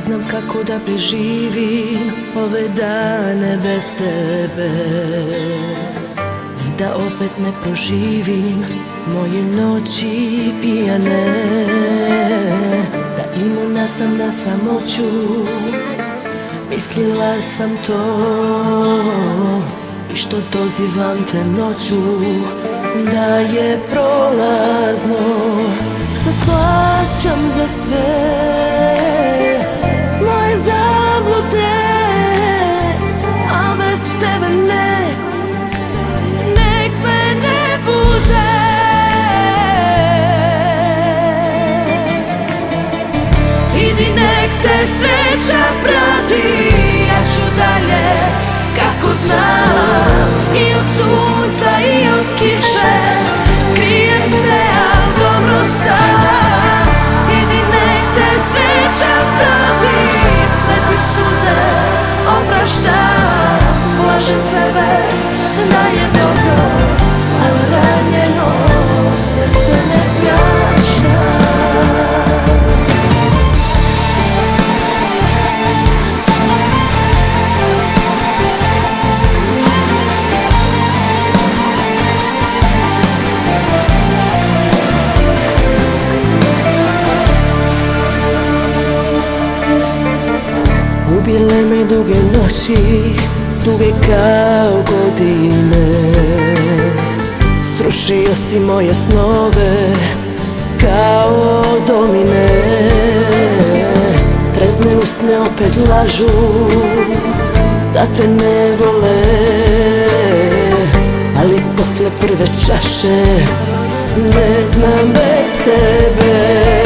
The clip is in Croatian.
znam kako da preživim ove dane bez tebe i da opet ne proživim moje noći pijane, da imuna sam na samoću, mislila sam to, i što dozivam te noću da je prolazno. Sad plaćam za sve moje zablude, a bez tebe nek me ne bude. Idi nek te sreća prati, ja ću dalje kako znam, i od sunca i od kiše, krijem se, al dobro sam. Idi nek te sreća prati, sve ti suze opraštam, lažem sebe da je dobro, al ranjeno srce ne prašta. Ubile me duge noći, duge kao godine, srušio si moje snove kao domine. Trezne usne opet lažu da te ne vole, ali posle prve čaše ne znam bez tebe.